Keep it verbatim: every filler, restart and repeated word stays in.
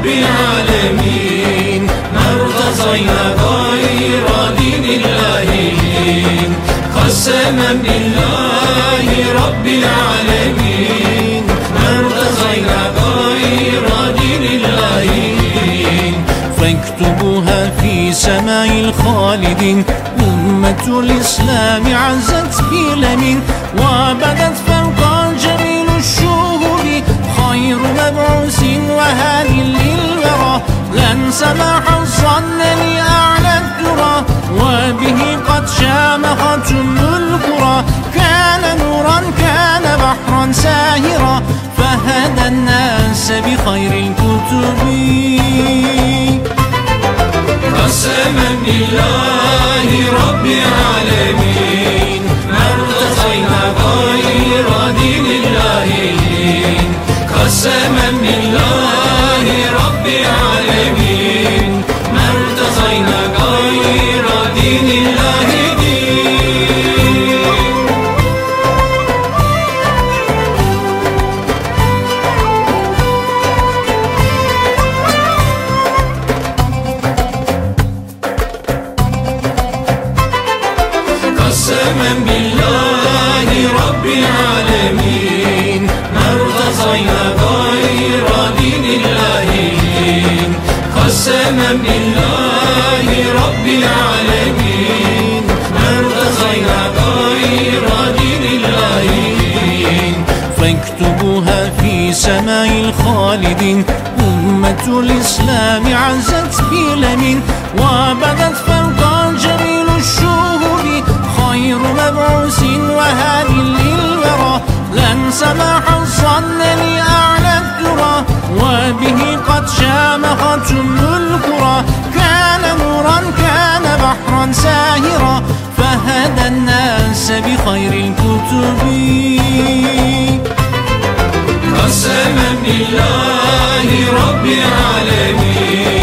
العالمين ما ارتضينا غير دين الله. قسما بالله رب العالمين ما ارتضينا غير دين الله. فاكتبوها في سماع الخالدين، أمة الإسلام عزت بالأمين وبدت فوق جميل الشهور، خير مبعوث وهادي للورى، لن سمح الظن لأعلى الذرى، وبه قد شامخت القرى. كان نورا كان بحرا ساهرا، فهدى الناس بخير الكتب. قسما بالله رب العالمين ما ارتضينا غير دين الله. قسما بالله رب العالمين ما ارتضينا غير دين الله. قسما بالله رب العالمين ما ارتضينا غير دين الله. قسما بالله رب العالمين ما ارتضينا غير دين الله. فاكتبوها في سماع الخالدين، أمة الإسلام عزت بالأمين وبدت فوق جميل الشهور، خير مبعوث وهادي للورى، لن سمح الظن لأعلى الذرى، وبه قد شامخت القرى. كان نورا كان بحرا ساهرا، فهدى الناس بخير الكتب. قسما بالله رب العالمين